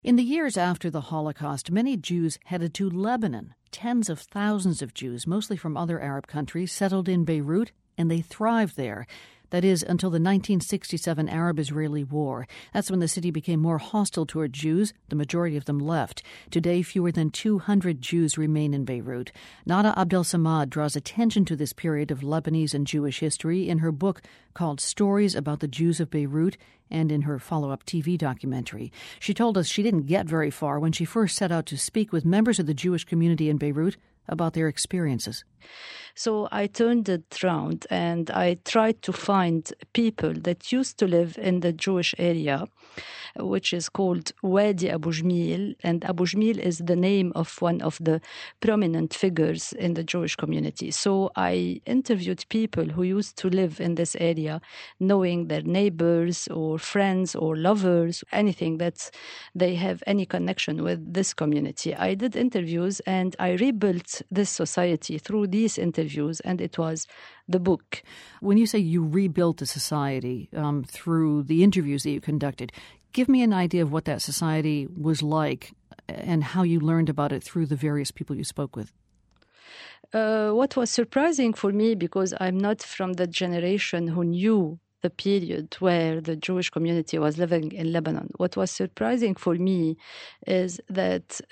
In the years after the Holocaust, many Jews headed to Lebanon. Tens of thousands of Jews, mostly from other Arab countries, settled in Beirut, and they thrived there. That is, until the 1967 Arab-Israeli War. That's when the city became more hostile toward Jews. The majority of them left. Today, fewer than 200 Jews remain in Beirut. Nada Abdel-Samad draws attention to this period of Lebanese and Jewish history in her book called Stories About the Jews of Beirut and in her follow-up TV documentary. She told us she didn't get very far when she first set out to speak with members of the Jewish community in Beirut about their experiences. So I turned it around and I tried to find people that used to live in the Jewish area, which is called Wadi Abu Jmil. And Abu Jmil is the name of one of the prominent figures in the Jewish community. So I interviewed people who used to live in this area, knowing their neighbors or friends or lovers, anything that they have any connection with this community. I did interviews and I rebuilt this society through these interviews, and it was the book. When you say you rebuilt the society through the interviews that you conducted, give me an idea of what that society was like and how you learned about it through the various people you spoke with. What was surprising for me, because I'm not from the generation who knew the period where the Jewish community was living in Lebanon. What was surprising for me is that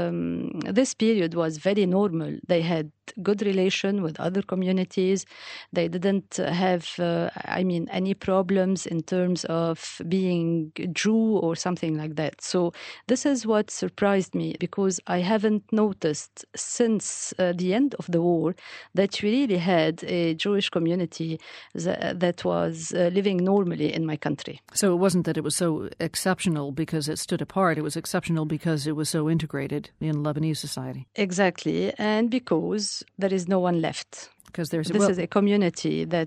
this period was very normal. They had good relation with other communities. They didn't have, any problems in terms of being Jew or something like that. So this is what surprised me, because I haven't noticed since the end of the war that we really had a Jewish community that was living normally in my country. So it wasn't that it was so exceptional because it stood apart. It was exceptional because it was so integrated in Lebanese society. Exactly. And because there is no one left. Because this is a community that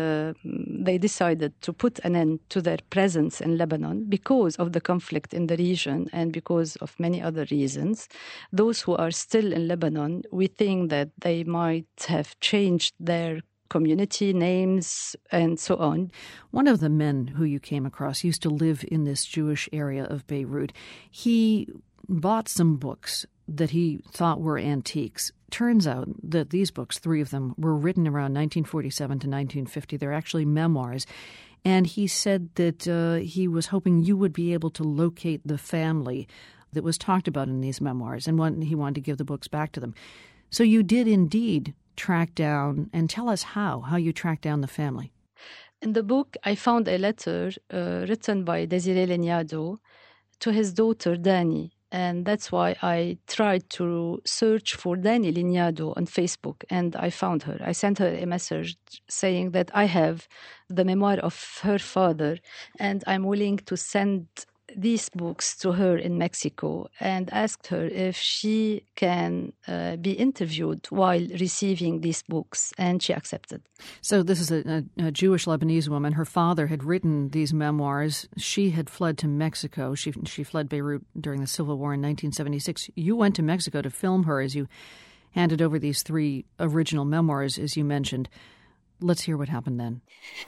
they decided to put an end to their presence in Lebanon because of the conflict in the region and because of many other reasons. Those who are still in Lebanon, we think that they might have changed their community names and so on. One of the men who you came across used to live in this Jewish area of Beirut. He bought some books that he thought were antiques. Turns out that these books, 3 of them, were written around 1947 to 1950. They're actually memoirs. And he said that he was hoping you would be able to locate the family that was talked about in these memoirs, and he wanted to give the books back to them. So you did indeed track down, and tell us how you tracked down the family. In the book, I found a letter written by Desiree Leniado to his daughter, Dani. And that's why I tried to search for Dani Leniado on Facebook, and I found her. I sent her a message saying that I have the memoir of her father, and I'm willing to send these books to her in Mexico, and asked her if she can be interviewed while receiving these books, and she accepted. So this is a Jewish Lebanese woman. Her father had written these memoirs. She had fled to Mexico. She fled Beirut during the Civil War in 1976. You went to Mexico to film her as you handed over these 3 original memoirs, as you mentioned. Let's hear what happened then.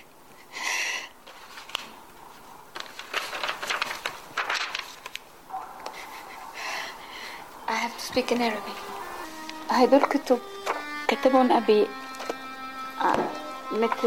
I have to speak in Arabic. هيدول كتب كتبهم أبي مثل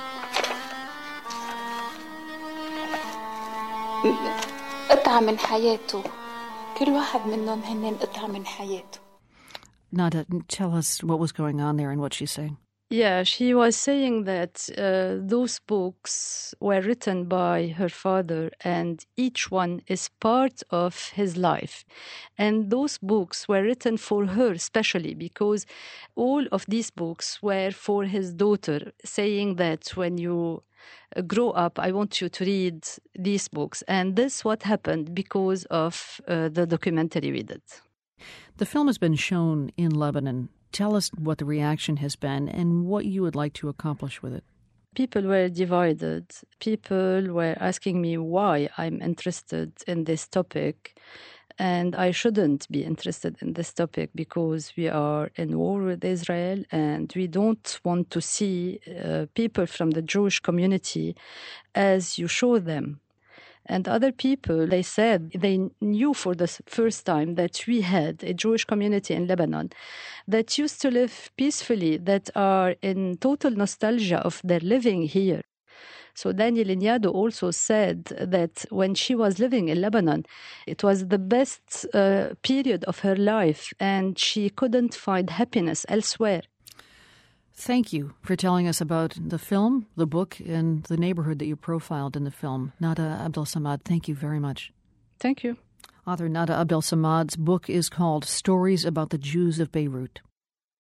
قطعة من حياته. كل واحد منهم هن قطعة من حياته. Nada, tell us what was going on there and what she's saying. Yeah, she was saying that those books were written by her father, and each one is part of his life. And those books were written for her specially, because all of these books were for his daughter, saying that when you grow up, I want you to read these books. And this what happened because of the documentary we did. The film has been shown in Lebanon. Tell us what the reaction has been and what you would like to accomplish with it. People were divided. People were asking me why I'm interested in this topic. And I shouldn't be interested in this topic because we are in war with Israel, and we don't want to see people from the Jewish community as you show them. And other people, they said they knew for the first time that we had a Jewish community in Lebanon that used to live peacefully, that are in total nostalgia of their living here. So Dani Liniado also said that when she was living in Lebanon, it was the best period of her life, and she couldn't find happiness elsewhere. Thank you for telling us about the film, the book, and the neighborhood that you profiled in the film. Nada Abdel-Samad, thank you very much. Thank you. Author Nada Abdel-Samad's book is called Stories About the Jews of Beirut.